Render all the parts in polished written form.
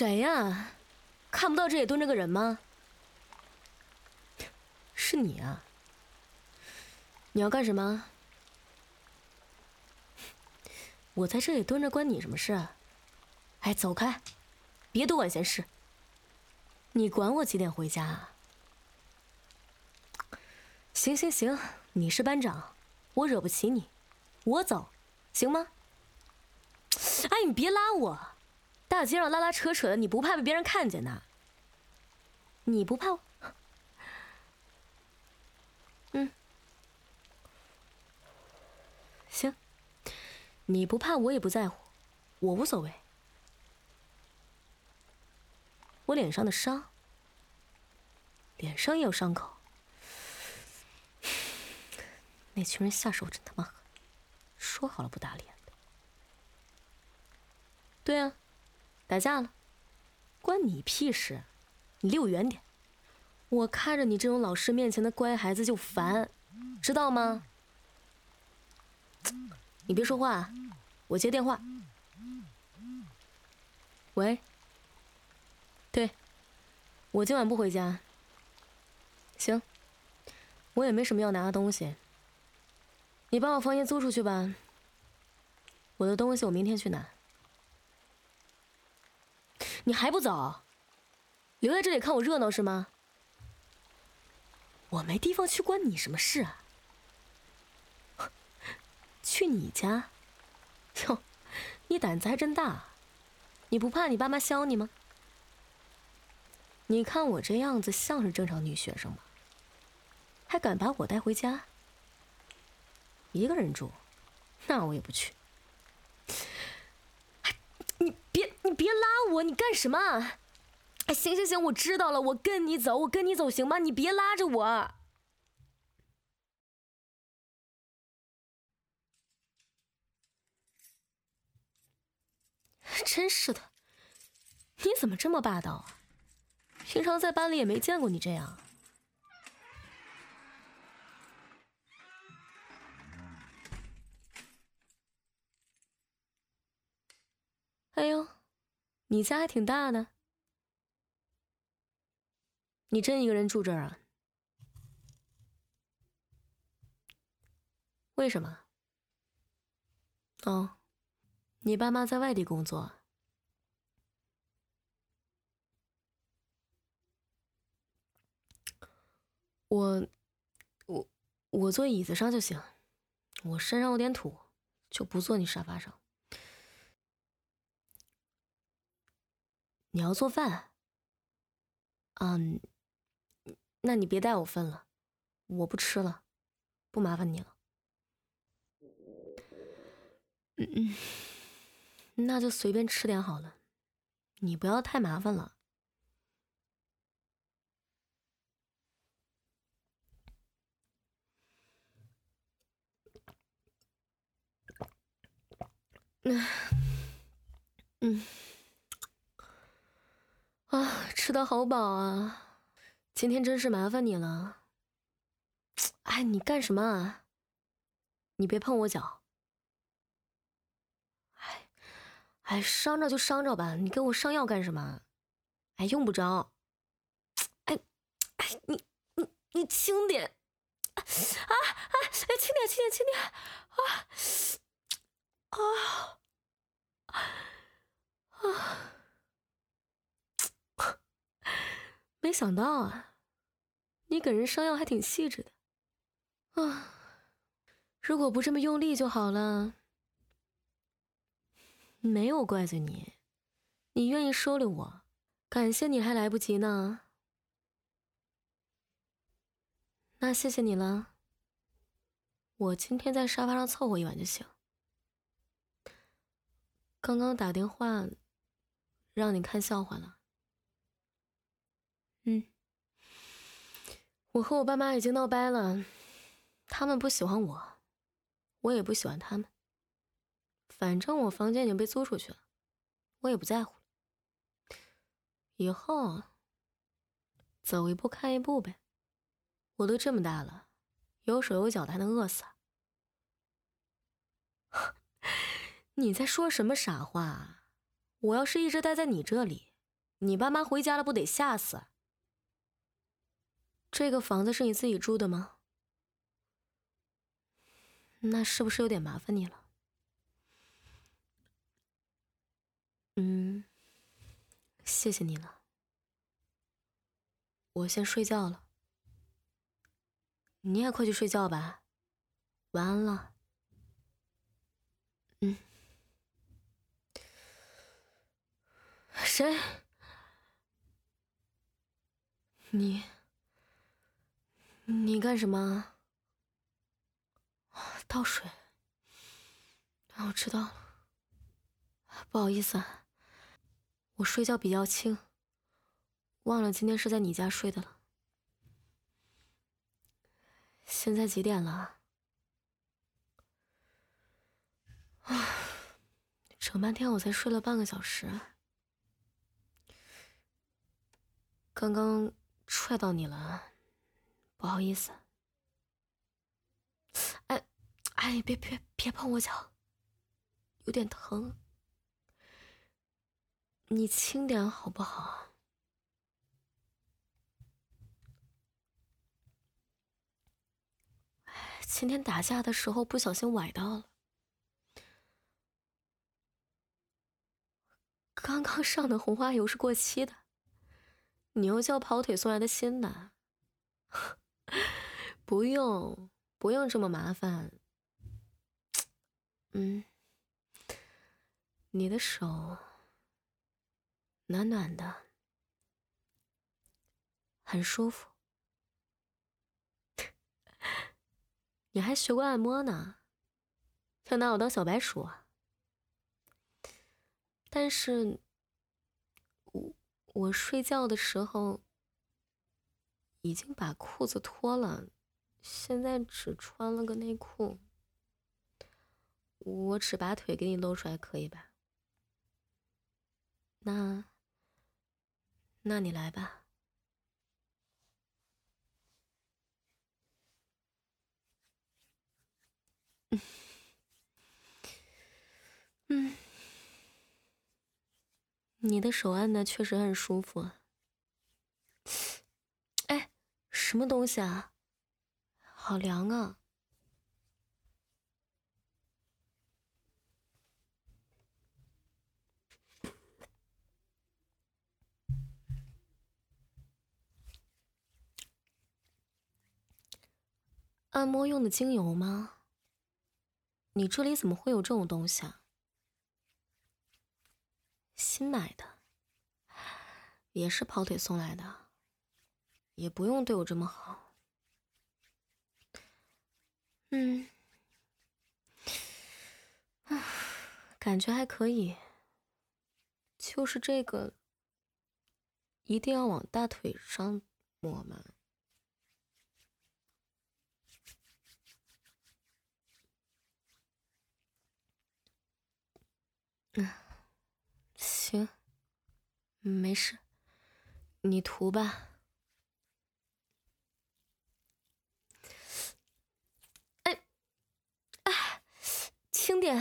谁呀？看不到这里蹲着个人吗？是你啊？你要干什么？我在这里蹲着关你什么事啊？哎，走开，别多管闲事。你管我几点回家啊？行行行，你是班长，我惹不起你，我走，行吗？哎，你别拉我，大街上拉拉扯扯的，你不怕被别人看见呐？你不怕我？行，你不怕我也不在乎，我无所谓。我脸上的伤，脸上也有伤口。那群人下手真他妈狠，说好了不打脸的。对啊，打架了，关你屁事！你离我远点，我看着你这种老师面前的乖孩子就烦，知道吗？你别说话，我接电话。喂，对，我今晚不回家。行，我也没什么要拿的东西，你把我房间租出去吧。我的东西我明天去拿。你还不走？留在这里看我热闹是吗？我没地方去，关你什么事啊？去你家？哟，你胆子还真大！你不怕你爸妈削你吗？你看我这样子像是正常女学生吗？还敢把我带回家？一个人住，那我也不去。你别拉我，你干什么？哎，行行行，我知道了，我跟你走行吗？你别拉着我。真是的，你怎么这么霸道啊？平常在班里也没见过你这样。哎呦，你家还挺大的，你真一个人住这儿啊？为什么？哦，你爸妈在外地工作。我坐椅子上就行，我身上有点土，就不坐你沙发上。你要做饭？嗯，那你别带我分了，我不吃了，不麻烦你了。那就随便吃点好了，你不要太麻烦了。吃得好饱啊！今天真是麻烦你了。哎，你干什么啊？你别碰我脚。哎，伤着就伤着吧，你给我上药干什么？哎，用不着。哎，你轻点。轻点，轻点。没想到啊，你给人上药还挺细致的。如果不这么用力就好了。没有怪罪你，你愿意收留我，感谢你还来不及呢。那谢谢你了。我今天在沙发上凑合一晚就行。刚刚打电话让你看笑话了。我和我爸妈已经闹掰了，他们不喜欢我，我也不喜欢他们。反正我房间已经被租出去了，我也不在乎了。以后走一步看一步呗。我都这么大了，有手有脚的还能饿死啊？你在说什么傻话啊？我要是一直待在你这里， 你爸妈回家了不得吓死？这个房子是你自己住的吗？那是不是有点麻烦你了？谢谢你了。我先睡觉了，你也快去睡觉吧，晚安了。谁？你干什么？倒水。我知道了，不好意思啊，我睡觉比较轻，忘了今天是在你家睡的了。现在几点了？整半天我才睡了半个小时，刚刚踹到你了，不好意思。哎，别碰我脚，有点疼，你轻点好不好？今天打架的时候不小心崴到了，刚刚上的红花油是过期的，你又叫跑腿送来的新的。不用这么麻烦。你的手暖暖的，很舒服。你还学过按摩呢，要拿我当小白鼠啊？但是我睡觉的时候已经把裤子脱了，现在只穿了个内裤。我只把腿给你露出来，可以吧？那你来吧。你的手按的确实很舒服啊。哎，什么东西啊？好凉啊！按摩用的精油吗？你这里怎么会有这种东西啊？新买的，也是跑腿送来的，也不用对我这么好。感觉还可以，就是这个一定要往大腿上抹吗？行，没事，你涂吧。轻点，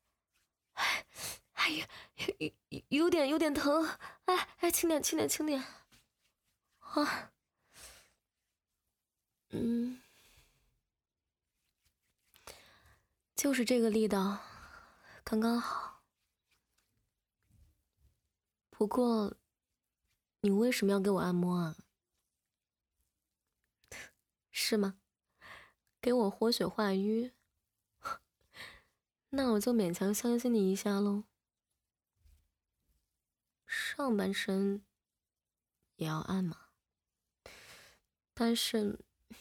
哎呀，有点疼，轻点，啊，就是这个力道，刚刚好。不过，你为什么要给我按摩啊？是吗？给我活血化瘀？那我就勉强相信你一下喽。上半身也要按嘛，但是，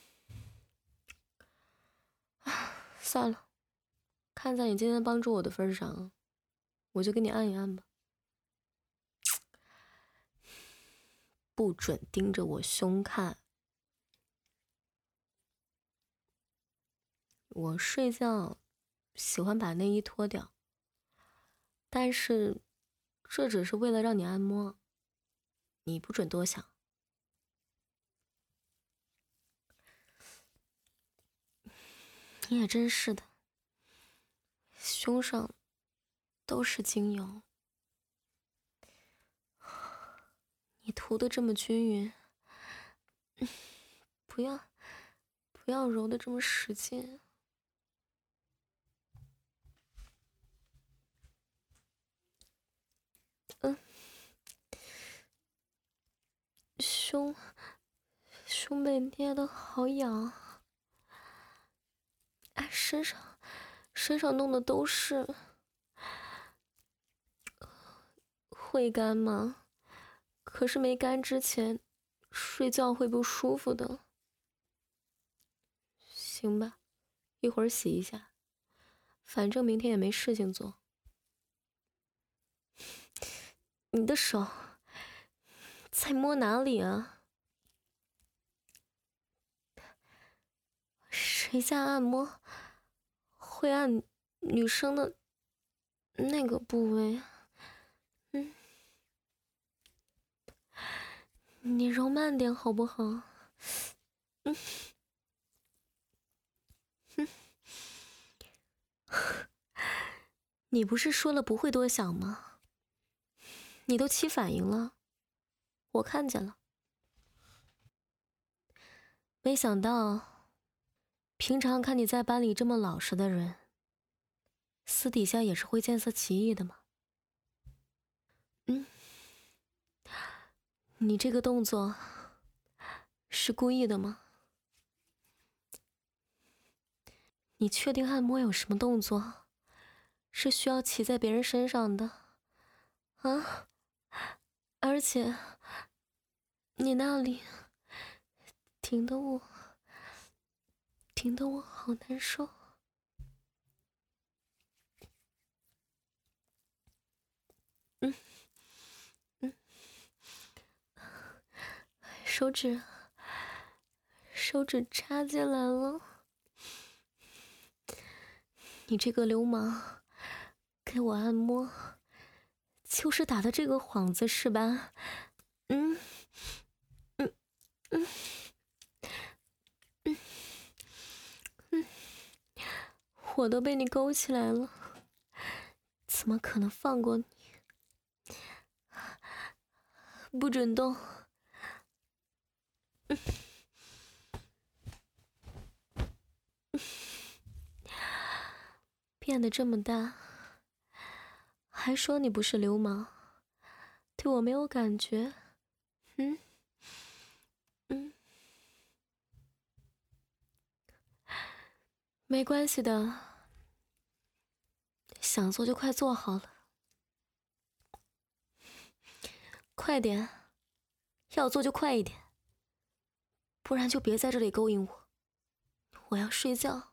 算了，看在你今天帮助我的份上，我就给你按一按吧。不准盯着我胸看。我睡觉喜欢把内衣脱掉，但是这只是为了让你按摩，你不准多想。你也真是的，胸上都是精油。 你涂的这么均匀，不要揉的这么使劲。胸背捏的好痒，哎，身上弄的都是。会干吗？可是没干之前，睡觉会不舒服的。行吧，一会儿洗一下，反正明天也没事情做。你的手在摸哪里啊？谁家按摩会按女生的那个部位？你揉慢点好不好？你不是说了不会多想吗？你都起反应了，我看见了。没想到，平常看你在班里这么老实的人，私底下也是会见色起意的嘛。你这个动作是故意的吗？你确定按摩有什么动作是需要骑在别人身上的？啊？而且你那里顶得我好难受。手指插进来了。你这个流氓，给我按摩，就是打的这个幌子是吧？我都被你勾起来了，怎么可能放过你？不准动！变得这么大，还说你不是流氓，对我没有感觉？没关系的，想做就快做好了。快点，要做就快一点，不然就别在这里勾引我，我要睡觉。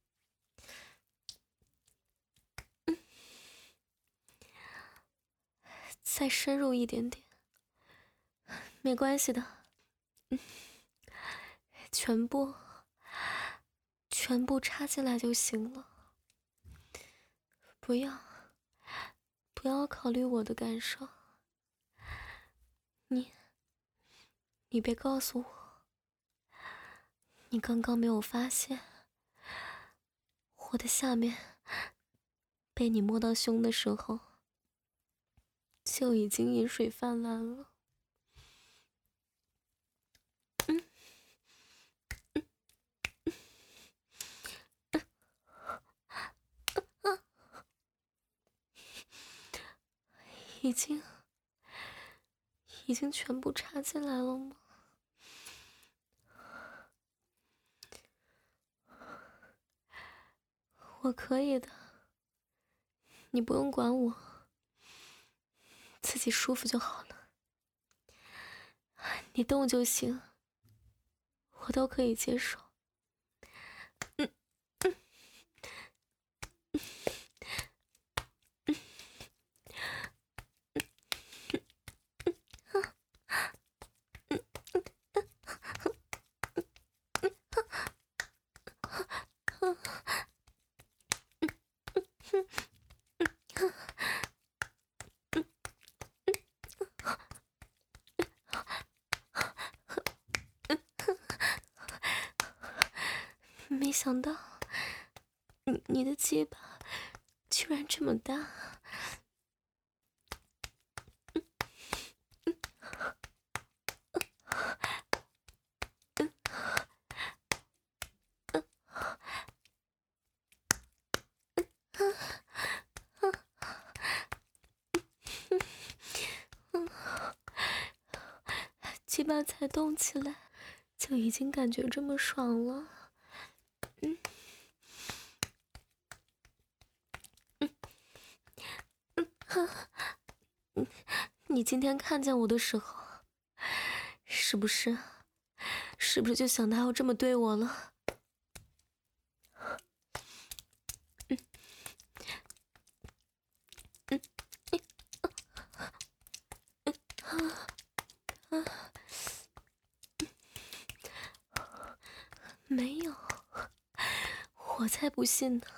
再深入一点点，没关系的。全部插进来就行了，不要考虑我的感受。你别告诉我，你刚刚没有发现我的下面被你摸到胸的时候就已经饮水泛滥了。已经全部插进来了吗？我可以的，你不用管我，自己舒服就好了。你动就行，我都可以接受。没想到，你的鸡巴居然这么大。 鸡巴才动起来，就已经感觉这么爽了。你今天看见我的时候，是不是就想到要这么对我了？没有，我才不信呢。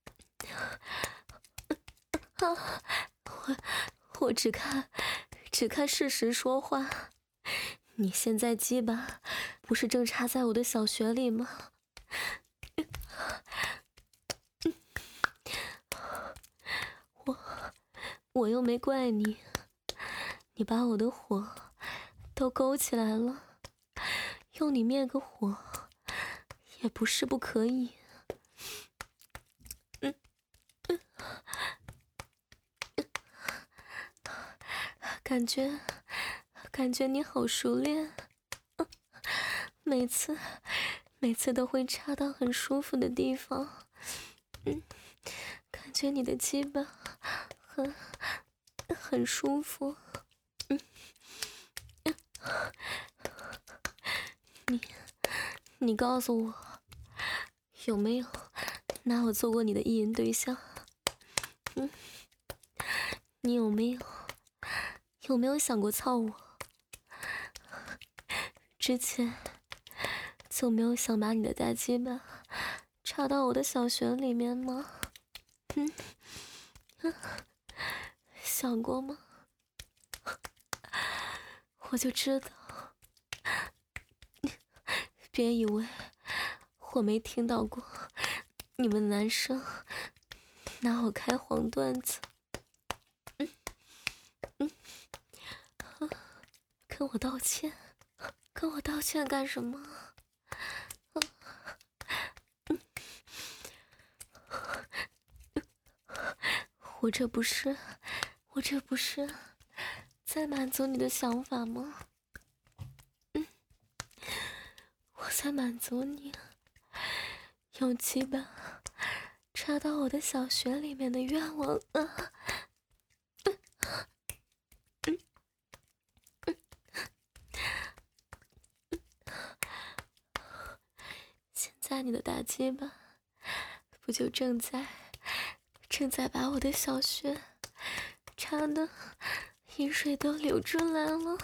我只看事实说话。你现在鸡巴不是正插在我的小穴里吗？我又没怪你，你把我的火都勾起来了，用你灭个火也不是不可以。感觉你好熟练，每次都会插到很舒服的地方。感觉你的鸡巴很舒服。你告诉我，有没有拿我做过你的意淫对象？你有没有想过操我？之前就没有想把你的大鸡巴插到我的小穴里面吗？想过吗？我就知道，别以为我没听到过你们男生拿我开黄段子。跟我道歉，干什么？我这不是在满足你的想法吗？我在满足你用鸡巴插到我的小穴里面的愿望啊！现在你的大鸡巴不就正在把我的小穴插的饮水都流出来了？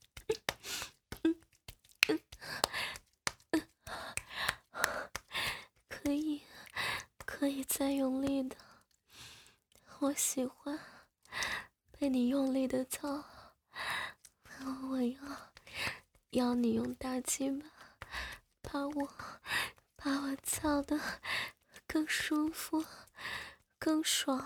可以再用力的，我喜欢被你用力的操，我要你用大鸡巴把我操的更舒服更爽。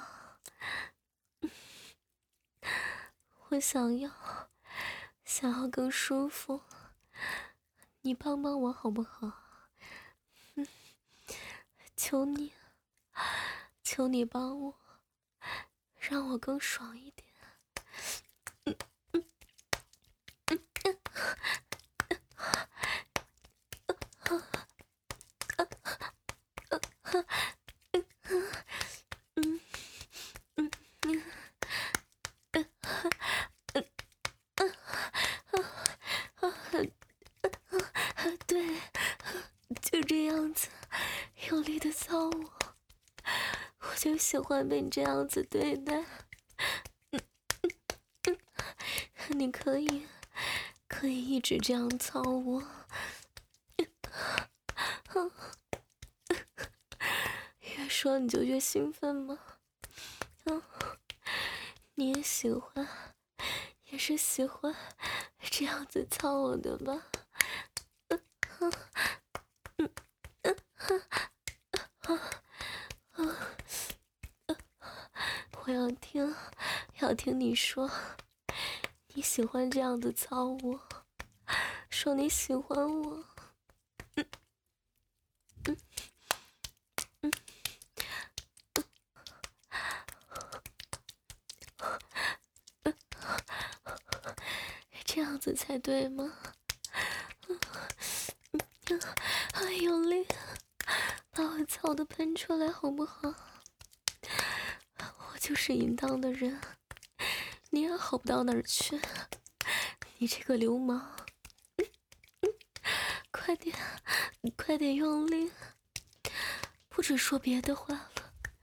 我想要更舒服，你帮帮我好不好？求你帮我，让我更爽一点。对，就这样子用力的操我，我就喜欢被你这样子对待。你可以一直这样操我。越说你就越兴奋吗？你也喜欢，也是喜欢这样子操我的吧？我要听你说，你喜欢这样子操我，说你喜欢我。这样子才对吗？ 用力，把我操的喷出来好不好？我就是淫荡的人，你也好不到哪儿去。你这个流氓，快点，快点用力，不准说别的话了。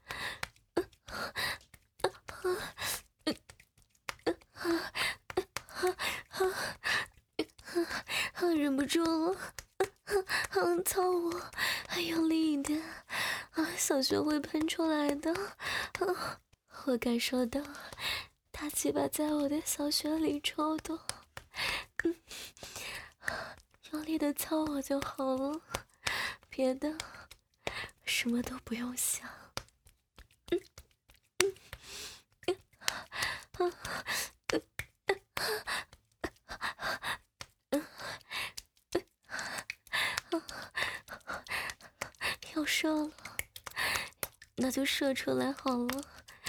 忍不住了，操我，还用力一点，小穴会喷出来的。我感受到大鸡巴在我的小穴里抽动，用力的操我就好了，别的什么都不用想。要射了，那就射出来好了。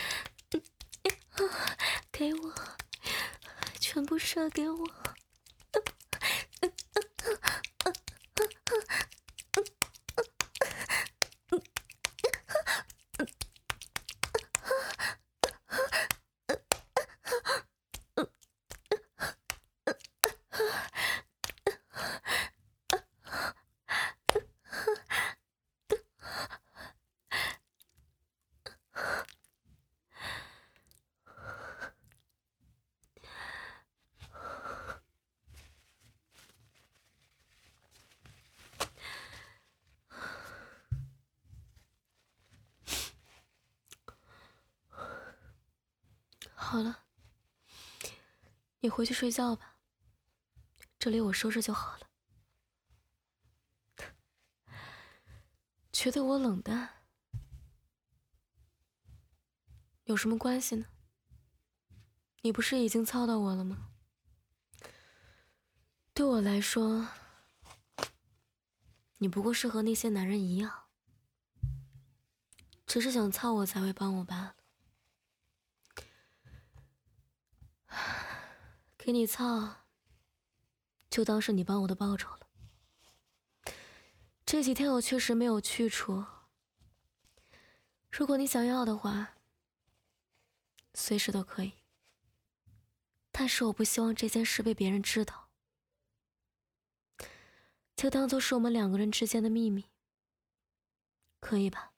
给我，全部射给我。好了，你回去睡觉吧，这里我收拾就好了。觉得我冷淡，有什么关系呢？你不是已经操到我了吗？对我来说，你不过是和那些男人一样，只是想操我才会帮我罢了。给你操，就当是你帮我的报酬了。这几天我确实没有去处，如果你想要的话，随时都可以。但是我不希望这件事被别人知道，就当做是我们两个人之间的秘密，可以吧？